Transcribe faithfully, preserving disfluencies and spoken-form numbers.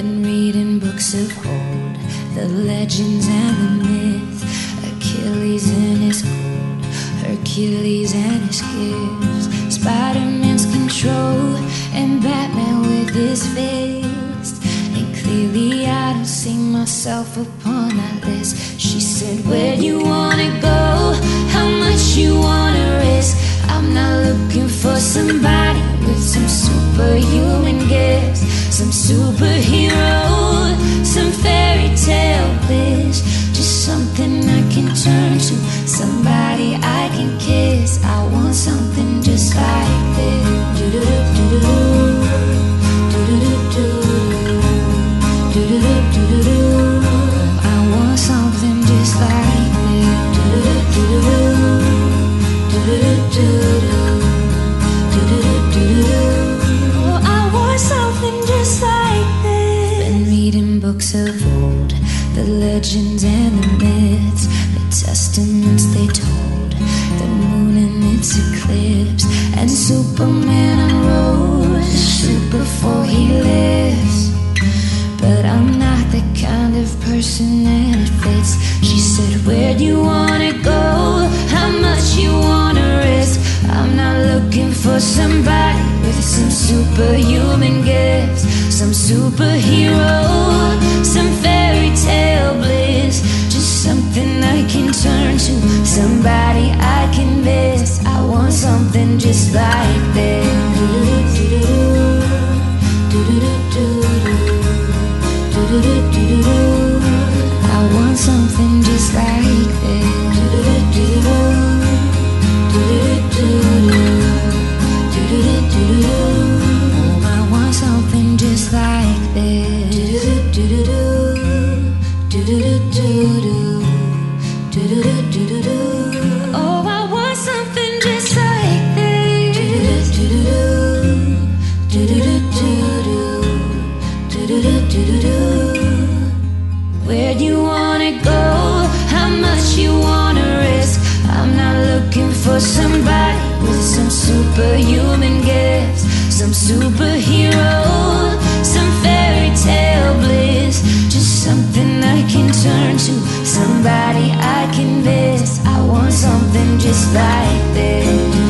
Been reading books of old, the legends and the myth. Achilles and his gold, Hercules and his gifts, Spider-Man's control, and Batman with his fist. And clearly I don't see myself upon that list. She said, where do you wanna go? How much you wanna risk? I'm not looking for somebody with some superhuman gifts, some superhero, some fairy tale bliss. Just something I can turn to, somebody I can kiss. I want something just like this. Do-do-do-do-do, do-do-do-do-do, do-do-do-do-do. I want something just like this. Do-do-do-do-do, do-do-do-do-do, do-do-do-do-do. Oh, I want something just like this. Been reading books of old, the legends and the myths, the testaments they told, the moon and its eclipse, and Superman unrose to shoot before he lives. But I'm not the kind of person that it fits. She said, where do you wanna go? How much you wanna risk? I'm not looking for somebody with some superhuman gifts, some superhero, some fairy tale bliss. Just something I can turn to, somebody I can miss. I want something just like this. I want something just like this. Oh, I want something just like this. Oh, I want something just like this. Where do you wanna go? How much you wanna risk? I'm not looking for somebody with some superhuman gifts, some superhero, some fairy tale bliss. Just something I can turn to, somebody I can miss. I want something just like this.